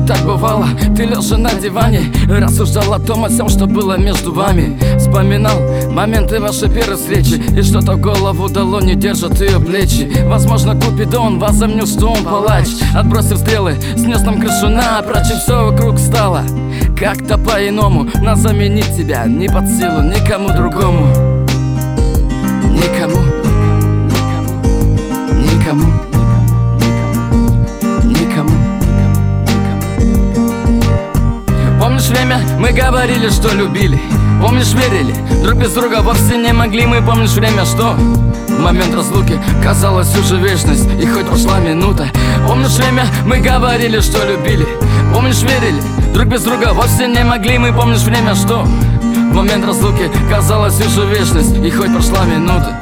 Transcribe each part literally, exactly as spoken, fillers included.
так бывало, ты лежа на диване, рассуждал о том, о всем, что было между вами. Вспоминал моменты вашей первой встречи, и что-то в голову дало, не держат ее плечи. Возможно, Купидон возомнил, что он палач, отбросив стрелы, снес нам крышу напрочь, и все вокруг стало как-то по-иному. Но заменить тебя не под силу никому другому. Никому, никому, никому. Помнишь время, мы говорили, что любили. Помнишь, верили, друг без друга вовсе не могли мы. Помнишь время, что в момент разлуки казалось уже вечность, и хоть прошла минута. Помнишь время, мы говорили, что любили. Помнишь, верили, друг без друга вовсе не могли мы. Помнишь время, что в момент разлуки казалось уже вечность, и хоть прошла минута.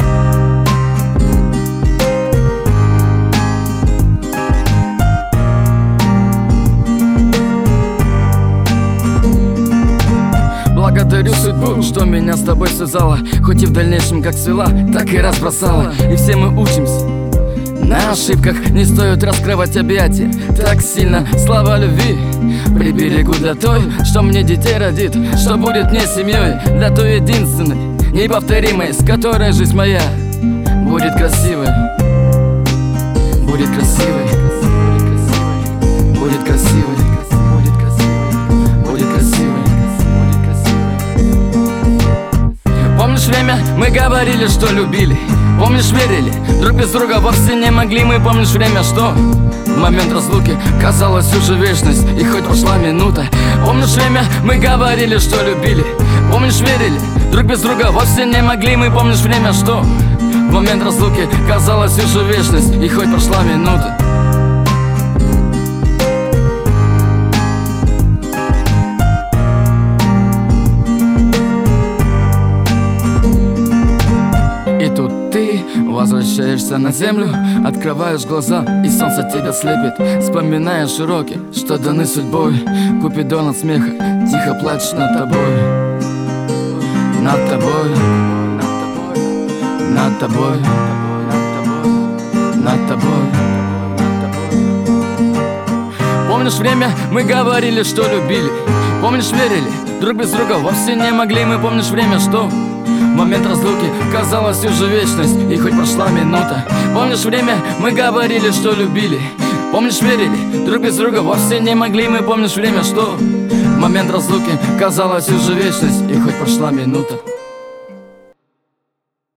Благодарю судьбу, что меня с тобой связала, хоть и в дальнейшем как свела, так и разбросала. И все мы учимся на ошибках, не стоит раскрывать объятия так сильно. Слова любви приберегу для той, что мне детей родит, что будет мне семьей, для той единственной, неповторимой, с которой жизнь моя будет красивой. Будет красивой. Будет красивой. Помнишь время, мы говорили, что любили. Помнишь, верили, друг без друга вовсе не могли мы. Помнишь время, что в момент разлуки казалось уже вечность, и хоть прошла минута. Помнишь время, мы говорили, что любили. Помнишь, верили, друг без друга вовсе не могли мы. Помнишь время, что в момент разлуки казалось уже вечность, и хоть прошла минута. Возвращаешься на землю, открываешь глаза, и солнце тебя слепит. Вспоминаешь уроки, что даны судьбой. Купидон от смеха тихо плачет над тобой. Над тобой, над тобой, над тобой. Помнишь время, мы говорили, что любили. Помнишь, верили, друг без друга вовсе не могли мы. Помнишь время, что в момент разлуки казалось уже вечность, и хоть прошла минута. Помнишь время, мы говорили, что любили. Помнишь, верили, друг без друга вовсе не могли мы. Помнишь время, что в момент разлуки казалось уже вечность, и хоть прошла минута.